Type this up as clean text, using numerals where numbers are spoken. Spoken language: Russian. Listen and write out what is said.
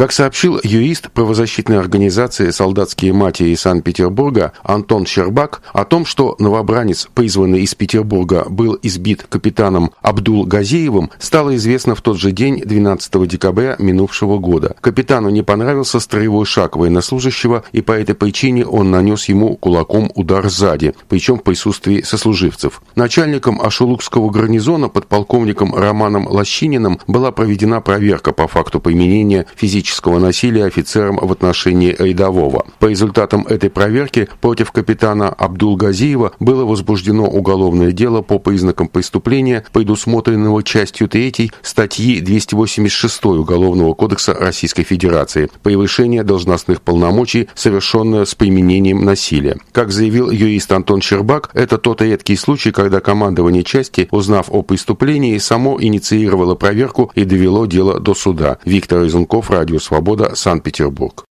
Как сообщил юрист правозащитной организации «Солдатские матери» Санкт-Петербурга Антон Щербак, о том, что новобранец, призванный из Петербурга, был избит капитаном Абдул-Газиевым, стало известно в тот же день, 12 декабря минувшего года. Капитану не понравился строевой шаг военнослужащего, и по этой причине он нанес ему кулаком удар сзади, причем в присутствии сослуживцев. Начальником Ашулукского гарнизона, подполковником Романом Лощининым, была проведена проверка по факту применения физического насилия офицером в отношении рядового. По результатам этой проверки против капитана Абдул-Газиева было возбуждено уголовное дело по признакам преступления, предусмотренного частью 3 статьи 286 Уголовного кодекса Российской Федерации «Превышение должностных полномочий, совершенное с применением насилия». Как заявил юрист Антон Щербак, это тот редкий случай, когда командование части, узнав о преступлении, само инициировало проверку и довело дело до суда. Виктор Изунков, Радио Свобода, Санкт-Петербург.